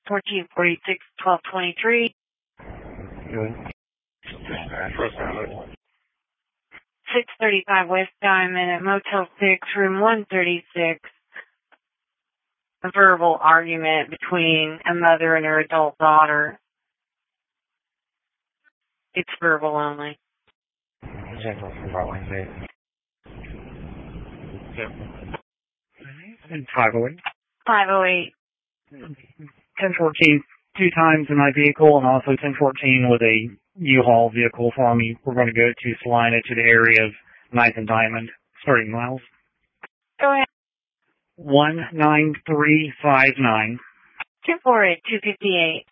1446, 1223. Good. 635 West Diamond at Motel 6, room 136. A verbal argument between a mother and her adult daughter. It's verbal only. General for Wednesday. Yep. And 508. 508. 1014 two times in my vehicle, and also 1014 with a U-Haul vehicle for me. We're going to go to Salina to the area of 9th and Diamond, starting miles. Go ahead. 19359. 248, 258.